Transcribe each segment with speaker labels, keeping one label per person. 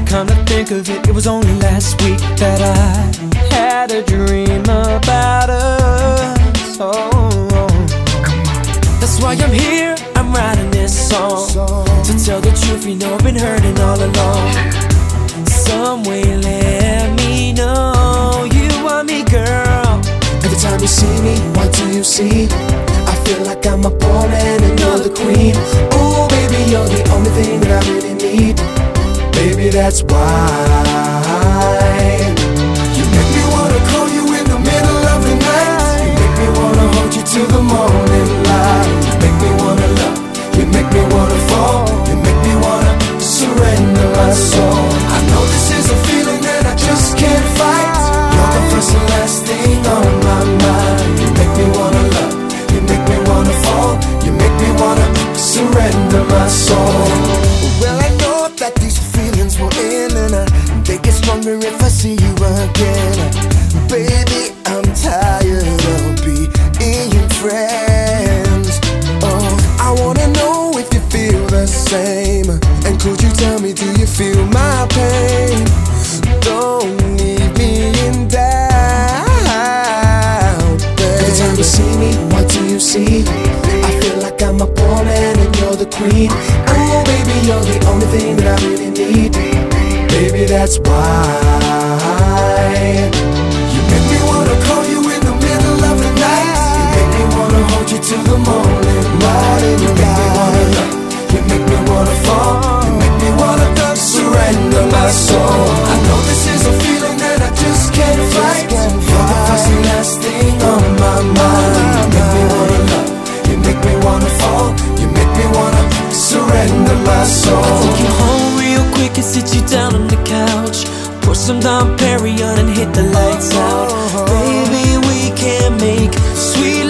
Speaker 1: Come to think of it, it was only last week that I had a dream about us. Oh, that's why I'm here, I'm writing this song to tell the truth, you know I've been hurting all along. Some way let me know you want me, girl.
Speaker 2: Every time you see me, what do you see? I feel like I'm a pawn and you're the queen. Oh baby, you're the only thing that I really need. Baby, that's why you make me wanna call you in the middle of the night. You make me wanna hold you till the morning light. You make me wanna love, you make me wanna fall. You make me wanna surrender my soul. I know this is a feeling that I just can't fight. You're the first and last thing on my mind. You make me wanna love, you make me wanna fall. You make me wanna surrender my soul. Well, I know that these feelings will end, and they get stronger if I see you again. Baby, I'm tired of being friends. Oh, I wanna know if you feel the same. And could you tell me, do you feel my pain? Don't leave me in doubt, babe. Every time you see me, what do you see? I feel like I'm a pawn and you're the queen. Oh baby, you're the only thing that I really need. Baby, that's why you make me wanna call you in the middle of the night. You make me wanna hold you till the morning light. You make me wanna love, you make me wanna fall. You make me wanna surrender my soul. I know this is a feeling that I just can't fight. You're the first and last thing on my mind. You make me wanna love, you make me wanna fall. You make me wanna surrender my soul.
Speaker 1: I'll take you home real quick and sit you down on the couch. Pour some Dom Perignon and hit the lights out. Baby, we can make sweet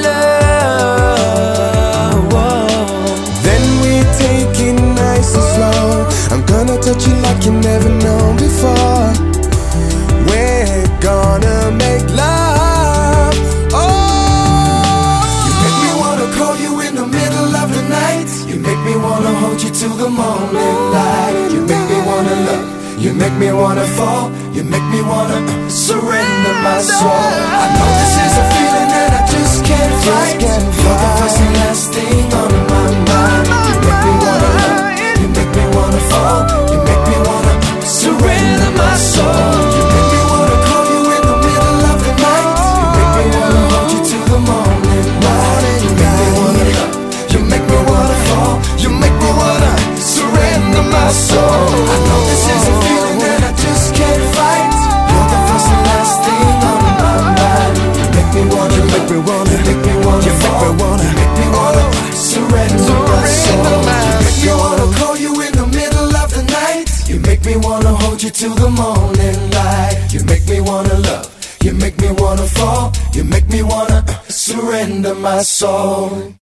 Speaker 1: love. Whoa.
Speaker 2: Then we take it nice and slow. I'm gonna touch you like you never known before. We're gonna make love. Oh, you make me wanna call you in the middle of the night. You make me wanna hold you till the morning light. You make me wanna love, you make me wanna fall. You make me wanna surrender my soul. I know this is a feeling that I just can't fight. You're the first and last thing on my mind. You make me wanna love, you make me wanna fall. You make me wanna surrender my soul. You make me wanna call you in the middle of the night. You make me wanna hold you till the morning light. You make me wanna love, you make me wanna fall. You make me wanna surrender my soul. I know this is a feeling that I just can't fight. You're the first and last thing on my mind. You make me wanna, you make me wanna, you make me wanna, you make me wanna, you make me wanna surrender my soul. You make me wanna call you in the middle of the night. You make me wanna hold you till the morning light. You make me wanna love, you make me wanna fall. You make me wanna surrender my soul.